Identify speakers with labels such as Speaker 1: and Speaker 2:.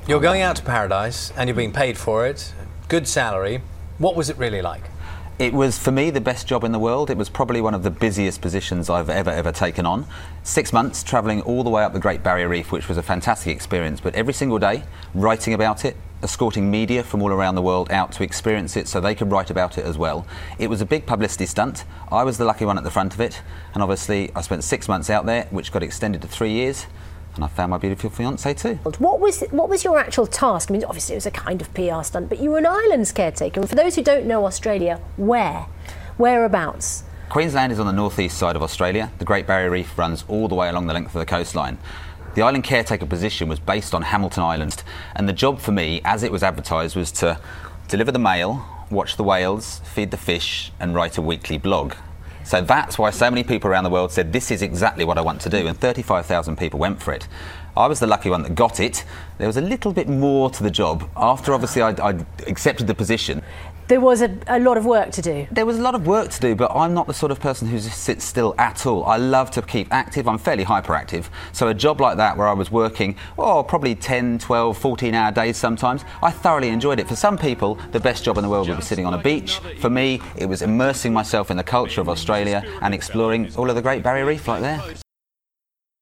Speaker 1: You're going out to paradise and you're being paid for it, good salary. What was it really like?
Speaker 2: It was, for me, the best job in the world. It was probably one of the busiest positions I've ever taken on. 6 months travelling all the way up the Great Barrier Reef, which was a fantastic experience, but every single day writing about it, escorting media from all around the world out to experience it so they could write about it as well. It was a big publicity stunt. I was the lucky one at the front of it, and obviously I spent 6 months out there, which got extended to 3 years. And I found my beautiful fiancée too.
Speaker 3: What was your actual task? I mean, obviously it was a kind of PR stunt, but you were an islands caretaker. And for those who don't know Australia, whereabouts?
Speaker 2: Queensland is on the northeast side of Australia. The Great Barrier Reef runs all the way along the length of the coastline. The island caretaker position was based on Hamilton Island, and the job for me, as it was advertised, was to deliver the mail, watch the whales, feed the fish, and write a weekly blog. So that's why so many people around the world said, this is exactly what I want to do, and 35,000 people went for it. I was the lucky one that got it. There was a little bit more to the job. After, obviously, I accepted the position.
Speaker 3: There was a lot of work to do.
Speaker 2: There was a lot of work to do, but I'm not the sort of person who just sits still at all. I love to keep active. I'm fairly hyperactive. So a job like that, where I was working, probably 10, 12, 14-hour days sometimes, I thoroughly enjoyed it. For some people, the best job in the world would be sitting on a beach. For me, it was immersing myself in the culture of Australia and exploring all of the Great Barrier Reef like there.